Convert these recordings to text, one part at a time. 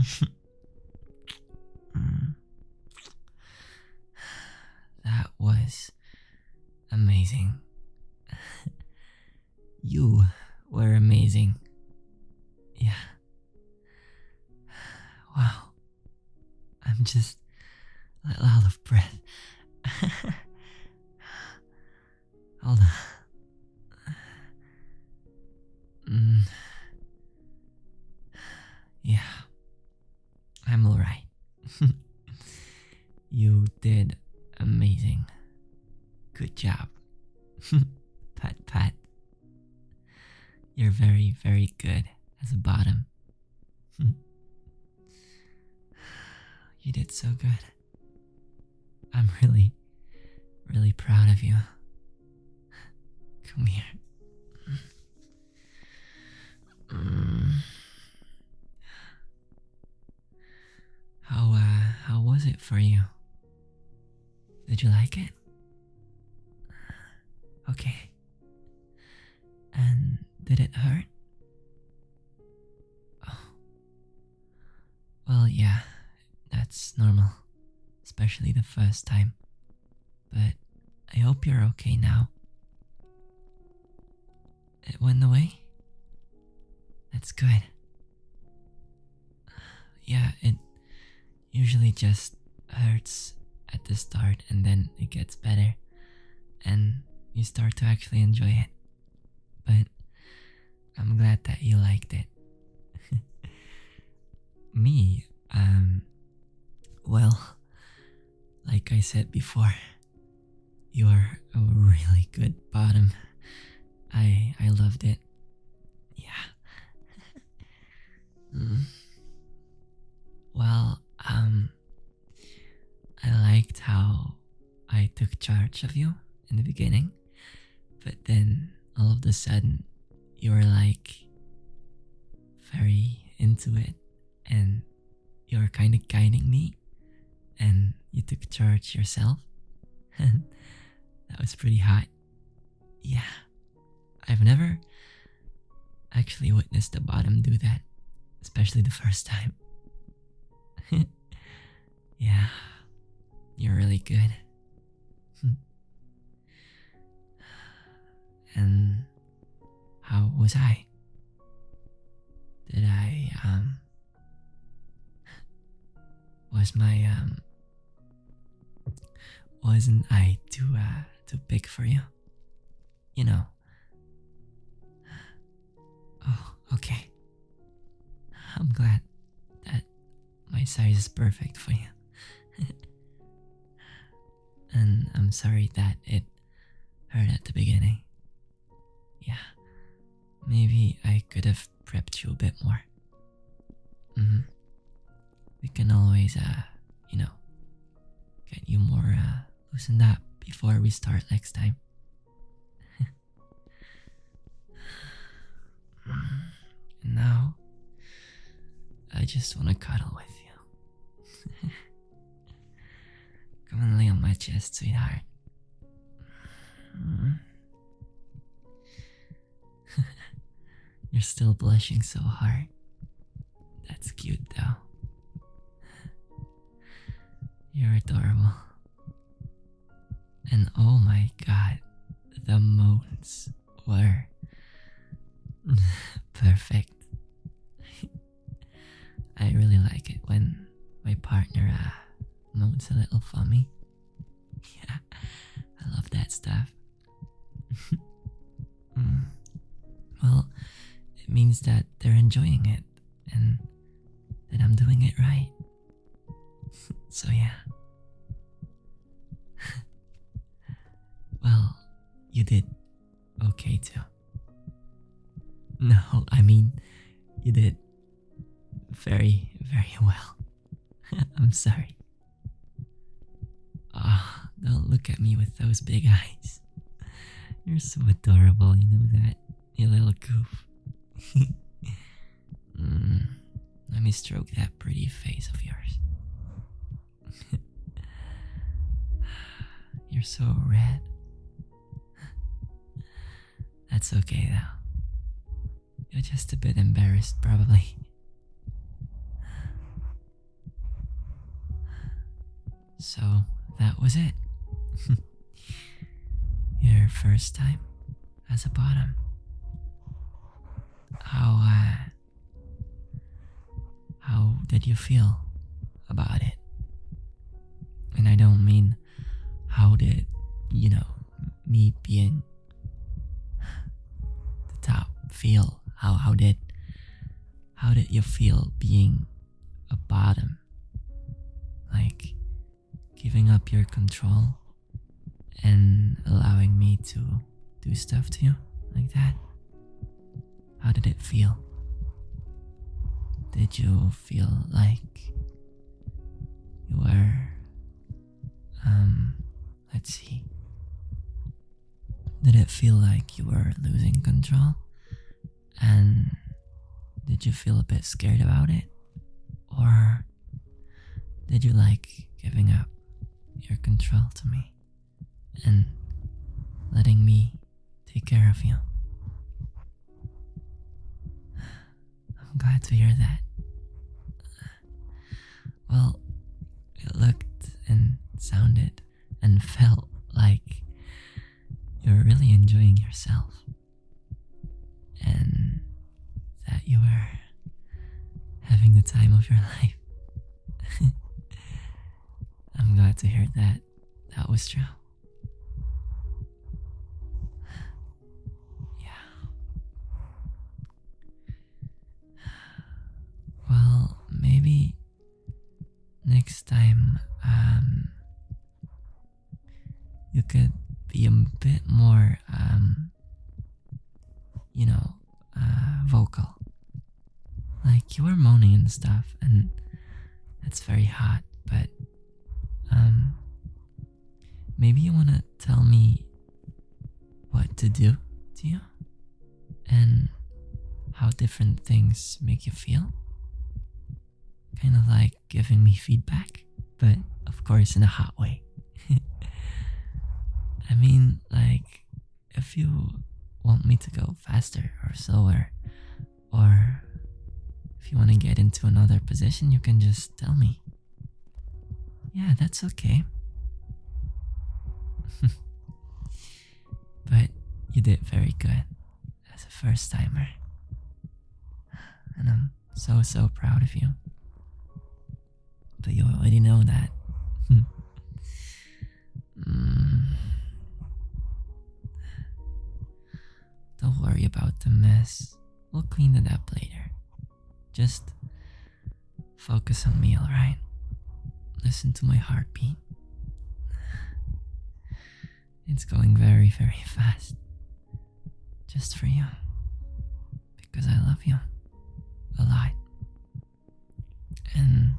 Mm, that was amazing. You were amazing. Yeah. Wow. I'm just a little out of breath. Hold on. Mm, yeah, I'm alright. You did amazing. Good job. Pat pat. You're very, very good as a bottom. You did so good. I'm really, really proud of you. Come here. Mm. How was it for you? Did you like it? Okay. And did it hurt? Oh. Well, yeah, that's normal, especially the first time. But I hope you're okay now. It went away? That's good. Yeah, it usually just hurts at the start and then it gets better and you start to actually enjoy it. But I'm glad that you liked it. Me, well, like I said before, you're a really good bottom. I loved it. Yeah. Mm. Well, I liked how I took charge of you in the beginning, but then all of a sudden you were like very into it and you were kind of guiding me and you took charge yourself. And that was pretty hot. Yeah, I've never actually witnessed a bottom do that, especially the first time. Yeah, you're really good. And how was I? Did I, was my, wasn't I too big for you? You know. Oh, okay. I'm glad that my size is perfect for you. And I'm sorry that it hurt at the beginning. Yeah, maybe I could have prepped you a bit more. We can always, get you more loosened up before we start next time. And now, I just want to cuddle with you. Come and lay on my chest, sweetheart. You're still blushing so hard. That's cute though. You're adorable. And oh my god, the moans were perfect. I really like it when my partner moans a little for me. Yeah, I love that stuff. Well, it means that they're enjoying it and that I'm doing it right. So yeah. Well, you did okay too. No, I mean, you did very, very well. I'm sorry. Ah, don't look at me with those big eyes. You're so adorable, you know that, you little goof. Let me stroke that pretty face of yours. You're so red. That's okay though. You're just a bit embarrassed, probably. So that was it. Your first time as a bottom. How did you feel about it? And I don't mean how did, me being the top feel? How did you feel being a bottom? Like giving up your control and allowing me to do stuff to you like that? How did it feel? Did you feel like you were, let's see. Did it feel like you were losing control? And did you feel a bit scared about it? Or did you like giving up your control to me and letting me take care of you? I'm glad to hear that. Well, it looked and sounded and felt like you're really enjoying yourself and that you were having the time of your life. I'm glad to hear that that was true. Yeah. Well, maybe next time, you could be a bit more, vocal. Like you were moaning and stuff, and that's very hot, but, maybe you wanna tell me what to do to you and how different things make you feel? Kind of like giving me feedback, but of course in a hot way. I mean, like, if you want me to go faster or slower, or if you want to get into another position, you can just tell me. Yeah, that's okay. But you did very good as a first timer. And I'm so proud of you. But you already know that. Don't worry about the mess. We'll clean it up later. Just focus on me, alright? Listen to my heartbeat. It's going very fast. Just for you. Because I love you. A lot. And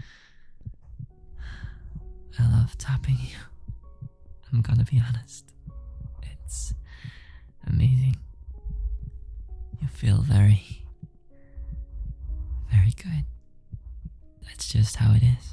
I love topping you. I'm gonna be honest. It's amazing. You feel very good. That's just how it is.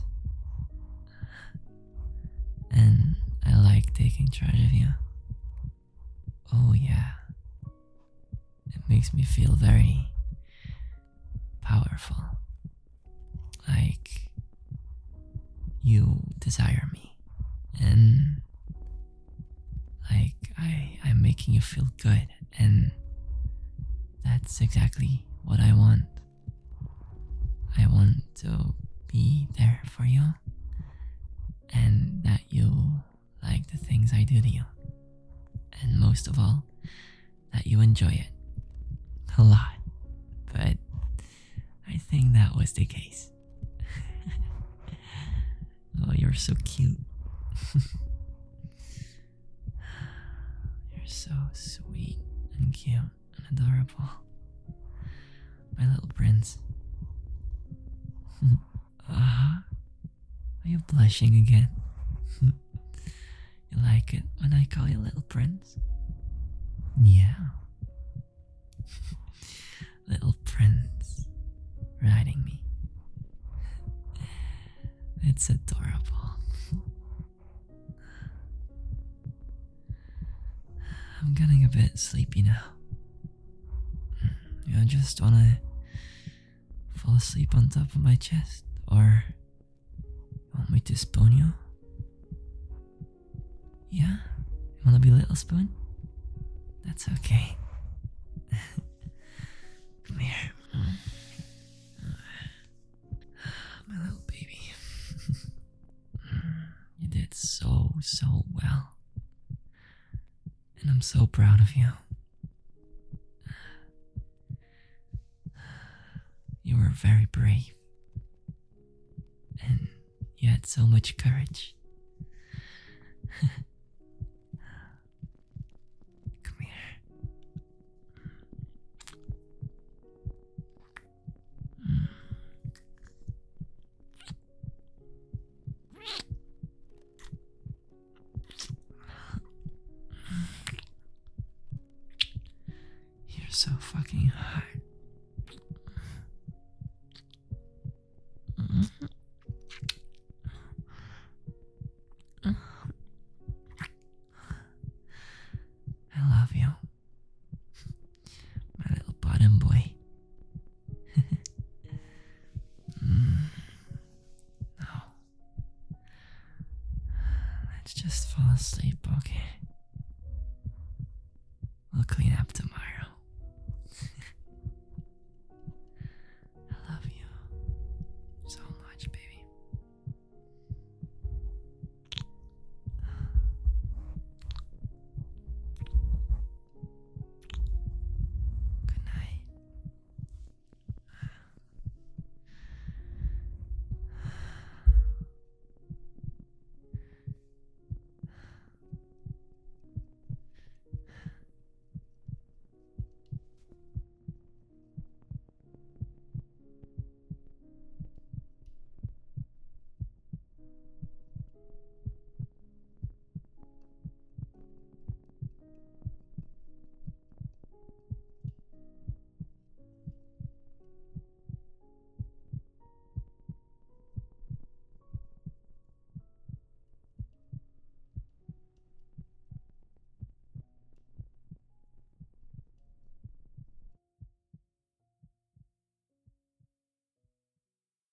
And I like taking charge of you. Oh yeah. It makes me feel very powerful. Like you desire me. And like I'm making you feel good, and that's exactly what I want. I want to be there for you, and that you like the things I do to you, and most of all, that you enjoy it a lot. But I think that was the case. Oh, you're so cute. You're so sweet and cute and adorable. My little prince. Are you blushing again? You like it when I call you little prince? Yeah. Little prince riding me. It's adorable. I'm getting a bit sleepy now. You just wanna fall asleep on top of my chest, or you want me to spoon you Yeah? You wanna be Little Spoon? That's okay. Come here. My little baby. You did so, so well. And I'm so proud of you. You were very brave. And you had so much courage. Come here. Mm. You're so fucking hot. I love you, my little bottom boy. No, let's just fall asleep, okay?